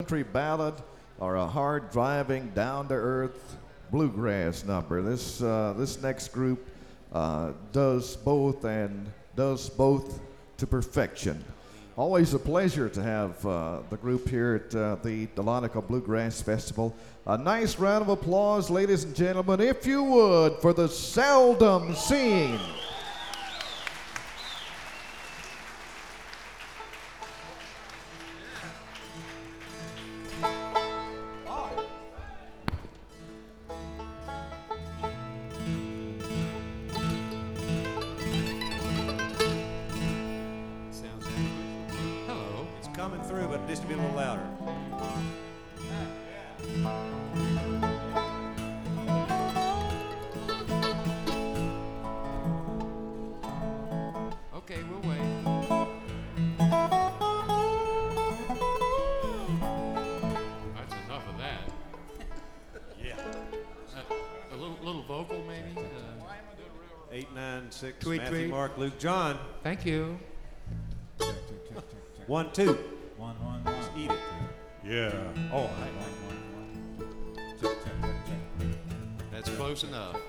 country ballad or a hard-driving, down-to-earth bluegrass number. This next group does both and does both to perfection. Always a pleasure to have the group here at the Dahlonega Bluegrass Festival. A nice round of applause, ladies and gentlemen, if you would, for the Seldom Seen. Coming through, but it needs to be a little louder. Okay, we'll wait. That's enough of that. Yeah. A little vocal, maybe. 8, 9, 6. Tweet, Matthew, tweet. Mark, Luke, John. Thank you. 1, 2. 1, 1, 1. Just eat it. Yeah. Oh, That's close enough.